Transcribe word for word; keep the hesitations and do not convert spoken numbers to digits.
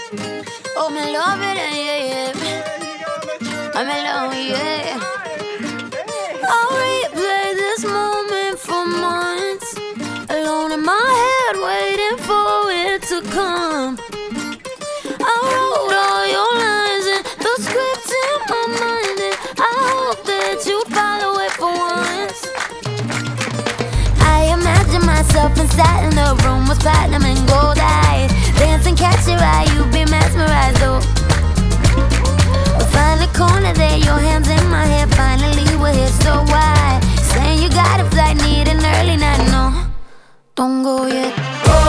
Oh, me love it, yeah, yeah. I'm alone, yeah. I'll replay this moment for months, alone in my head, waiting for it to come. I wrote all your lines and the script in my mind, and I hope that you'd follow it for once. I imagine myself inside in the room with platinum and gold eyes, dancing, catch your eye, you'd be mesmerized, though. We'll find a corner there, your hands in my hair, finally we're here, so why? Saying you got a flight, need an early night, no, don't go yet. Oh,